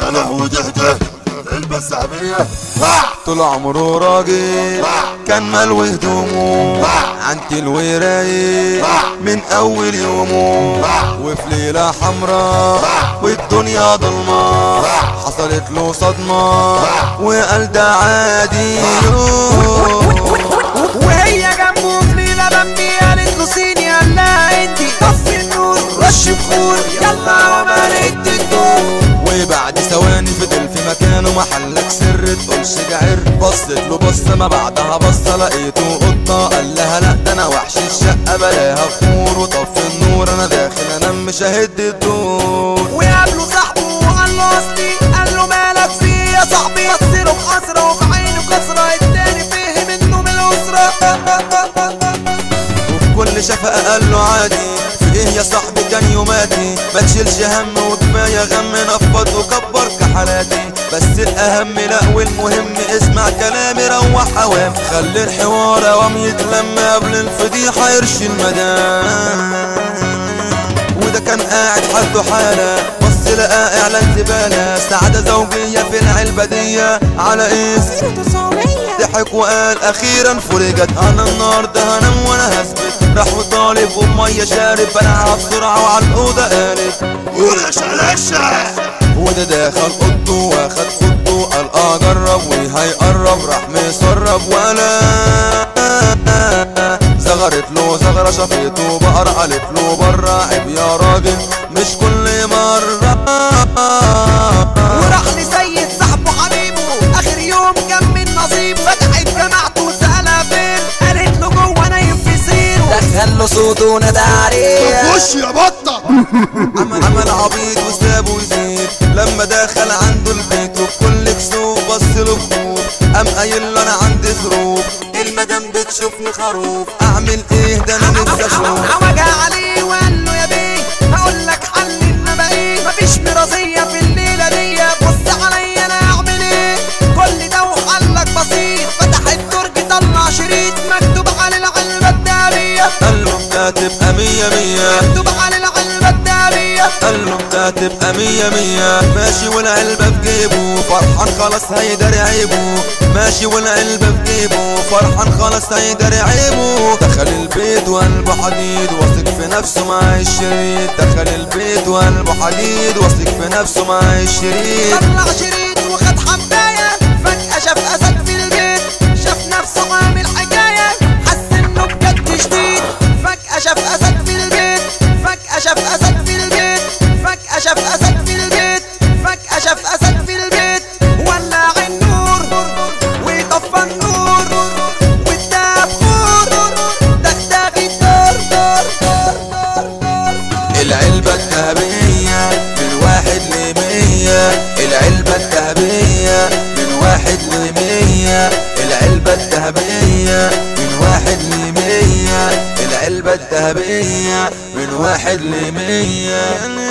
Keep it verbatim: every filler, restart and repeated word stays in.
انا وتهته البس عبية. طول عمره راجل كان ملو هدومه عند الورايق من اول يومه، وفي ليلة حمراء والدنيا ضلمة حصلت له صدمة وقال ده عادي. وهي جنبه في ليلة بمبي قالت له صيني، قال لها انتي طفي النور رش بخور يلا عملت الدور. وبعد ثواني فضل في مكانه محلك سر تقولش جعر. بصت له بصة ما بعدها بصة لقيته قطة، قال لها لا ده انا وحش الشقة بلاها فور وطفي النور انا داخل انام مش ههد الدور. وقابله صاحبه وقال له اصلي، قال له مالك فيه يا صاحبي؟ بصله بحسرة وفي عينه كسرة، التاني فهم انه من الاسرة. وبكل شفقة قال له عادي في ايه يا صاحبي كان يوماتي، ما تشيلش هم وكفاية غم نفض وكبر كحالاتي، بس الاهم لا والمهم اسمع كلامي روح اوام، خلي الحوار اوام يتلم قبل الفضيحة يرشي المدام. وده كان قاعد حالته حالة بص لقى اعلان زبالة سعادة زوجية في العلبة دي على اسم ضحك وقال اخيرا فرجت، انا النهارده هنام وانا هثبت. راح وطالب ومية شارب بلعها بسرعة وعلى الأوضة قالت ولش لشة. وده دخل اوضته واخد خطه قال اه جرب وهيقرب، راح مسرب ولا زغرت له زغرة شافته بقرة قالت له برا عيب يا راجل مش كل مرة. وراح لسيد صاحبه حبيبه اخر يوم كان من نصيبه، فتحت جماعته وسألها فين، قالت له جوه نايم في سريره، دخل له صوته ونادى عليه خش يا بطة. عمل عمل عبيط وسابه يزيد لما دخل عنده البيت وبكل كسوف بص له بخوف، قام قايل له انا عندي ظروف المدام بتشوفني خروف اعمل ايه ده انا لسه اشوف. وجع عليه وقال له يا بيه هقول لك حل انما ايه، مفيش مرضية في الليلة دي، بص عليا انا اعمل ايه، كل ده وحلك بسيط. فتح الدرج طلع شريط مكتوب على العلبة الدهبية، قال له ده تبقى مية مية، مكتوب على العلبة الدهبية، قال له ده تبقى مية مية. ماشي والعلبة في جيبه فرحان خلاص هيداري عيبه، ماشي والعلبة في جيبه فرحان خلاص هيداري عيبه. دخل البيت وقلبه حديد واثق في نفسه مع الشريط، دخل البيت وقلبه حديد واثق في نفسه مع الشريط. طلع شريط وخد حباية، فجأة شاف أسد في البيت، شاف نفسه عامل حكاية، حس إنه بجد شديد. فجأة شاف أسد في البيت، فجأة شاف أسد في البيت، فجأة شاف أسد في البيت، فجأة شاف أسد في البيت. ولع النور وطفى النور واداه بخور، دغدغ الدار دار دار دار دار. العلبة الذهبية من واحد لمية، العلبة الذهبية من واحد لمية، العلبة الذهبية من واحد لمية، العلبة الذهبية من واحد لمية.